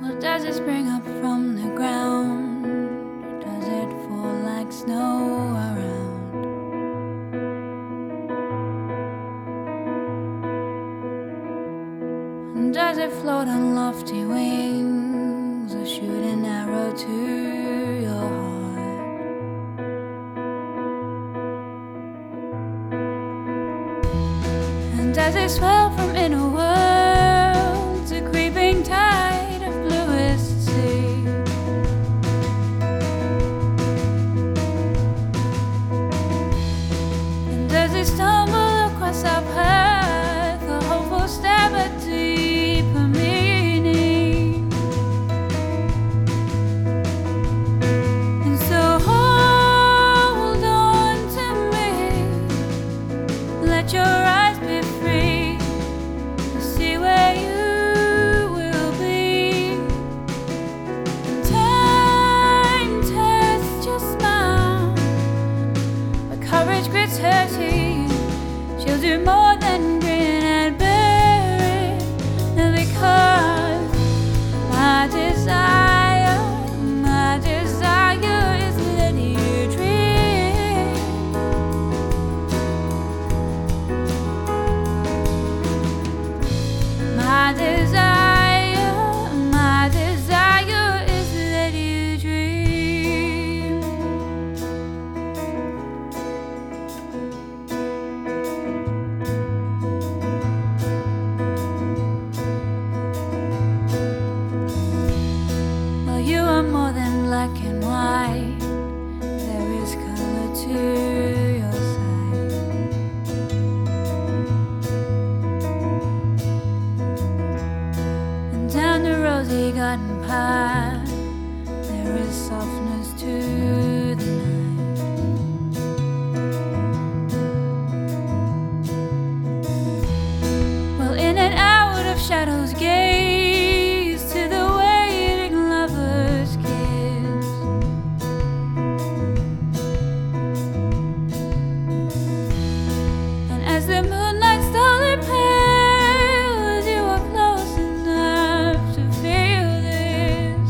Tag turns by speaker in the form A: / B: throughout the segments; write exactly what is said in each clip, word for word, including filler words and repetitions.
A: Or does it spring up from the ground? Or does it fall like snow around? And does it float on lofty wings, or shoot an arrow to your heart? And does it swell from inner worlds, a creeping tide of bluest sea? And does it stumble across our path, a hopeful stab at deeper meaning? And so hold on to me, let your eyes be free to see where you will be. And time tests your smile, but courage grits her teeth. She'll do more than grin and bear it, because my desire, my desire is letting you dream. My desire, my desire is let you dream. Well, you are more than black and white. There is color to your sight. And down the rosy garden path, there is softness to the night. Well, in and out of shadows gaze to the waiting lovers kiss. And as the moonlight slowly pales, you are close enough to feel this.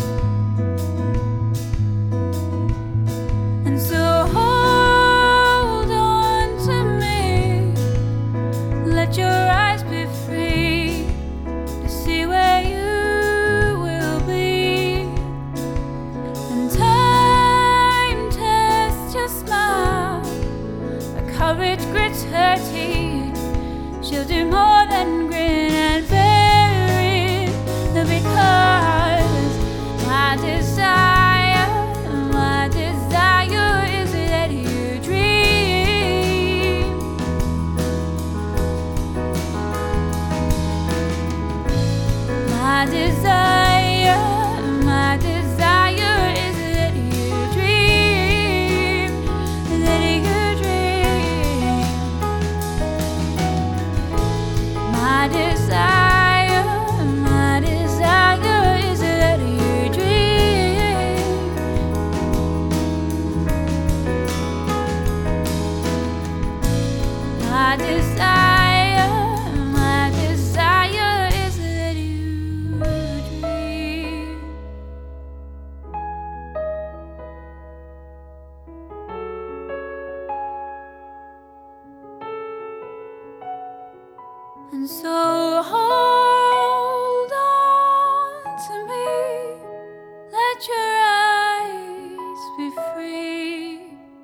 A: And so hold on to me, let your eyes be free to see where you will be. And time tests your smile, but courage grits her teeth. She'll do more than grin and bear it, because my desire, my desire is let you dream. My desire, my desire is let you dream, let you dream. My desire, my desire is let you dream. My desire, my desire is let you dream. And so hold on to me, let your eyes be free.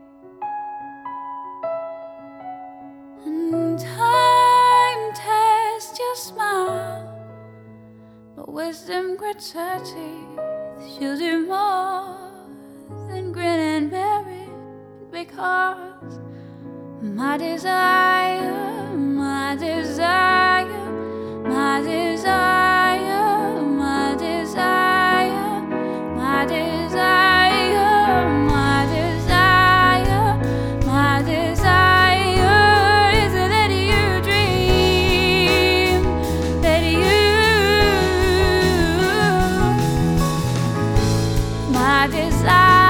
A: And time tests your smile, but wisdom grits her teeth. She'll do more than grin and bear it, because my desire, my desire, my desire, my desire, my desire, my desire, my desire is let you dream, let you. My desire.